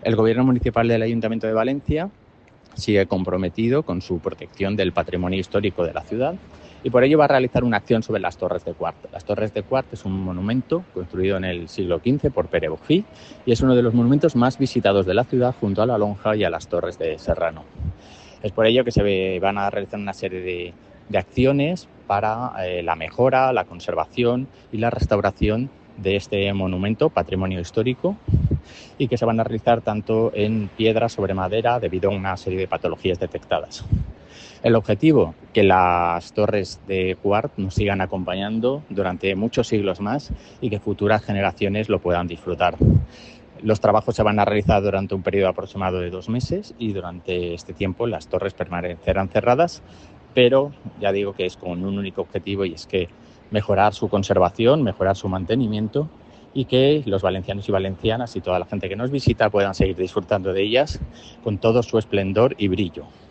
El Gobierno Municipal del Ayuntamiento de Valencia sigue comprometido con su protección del patrimonio histórico de la ciudad y por ello va a realizar una acción sobre las Torres de Quart. Las Torres de Quart es un monumento construido en el siglo XV por Pere Bofill y es uno de los monumentos más visitados de la ciudad junto a la Lonja y a las Torres de Serrano. Es por ello que se van a realizar una serie de acciones para la mejora, la conservación y la restauración de este monumento, patrimonio histórico, y que se van a realizar tanto en piedra sobre madera debido a una serie de patologías detectadas. El objetivo, que las torres de Quart nos sigan acompañando durante muchos siglos más y que futuras generaciones lo puedan disfrutar. Los trabajos se van a realizar durante un periodo aproximado de 2 meses y durante este tiempo las torres permanecerán cerradas, pero ya digo que es con un único objetivo y es que mejorar su conservación, mejorar su mantenimiento y que los valencianos y valencianas y toda la gente que nos visita puedan seguir disfrutando de ellas con todo su esplendor y brillo.